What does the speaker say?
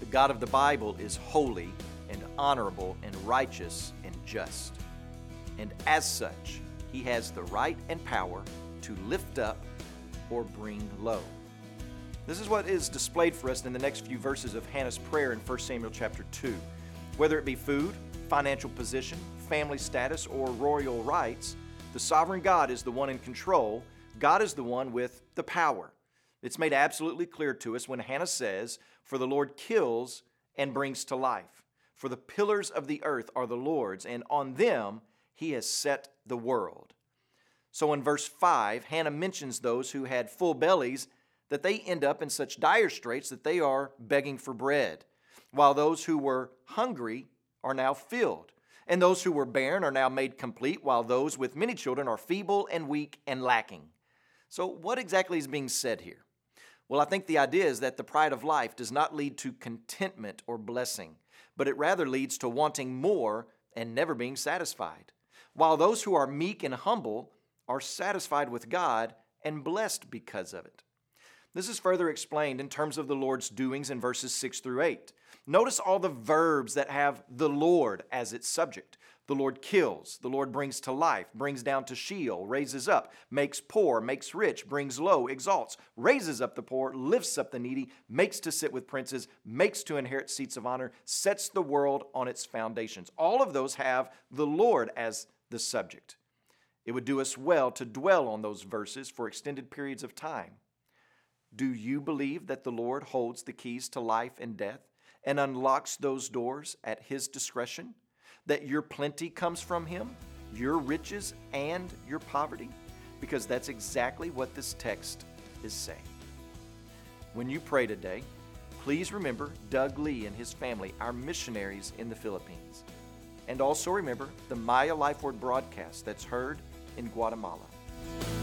The God of the Bible is holy and honorable and righteous and just. And as such, He has the right and power to lift up or bring low. This is what is displayed for us in the next few verses of Hannah's prayer in 1 Samuel chapter 2. Whether it be food, financial position, family status, or royal rights, the sovereign God is the one in control. God is the one with the power. It's made absolutely clear to us when Hannah says, "For the Lord kills and brings to life. For the pillars of the earth are the Lord's, and on them He has set the world." So in verse 5, Hannah mentions those who had full bellies, that they end up in such dire straits that they are begging for bread, while those who were hungry are now filled, and those who were barren are now made complete, while those with many children are feeble and weak and lacking. So what exactly is being said here? Well, I think the idea is that the pride of life does not lead to contentment or blessing, but it rather leads to wanting more and never being satisfied, while those who are meek and humble are satisfied with God and blessed because of it. This is further explained in terms of the Lord's doings in verses 6 through 8. Notice all the verbs that have the Lord as its subject. The Lord kills, the Lord brings to life, brings down to Sheol, raises up, makes poor, makes rich, brings low, exalts, raises up the poor, lifts up the needy, makes to sit with princes, makes to inherit seats of honor, sets the world on its foundations. All of those have the Lord as the subject. It would do us well to dwell on those verses for extended periods of time. Do you believe that the Lord holds the keys to life and death and unlocks those doors at His discretion? That your plenty comes from Him, your riches and your poverty? Because that's exactly what this text is saying. When you pray today, please remember Doug Lee and his family, our missionaries in the Philippines. And also remember the Maya Life Word broadcast that's heard in Guatemala.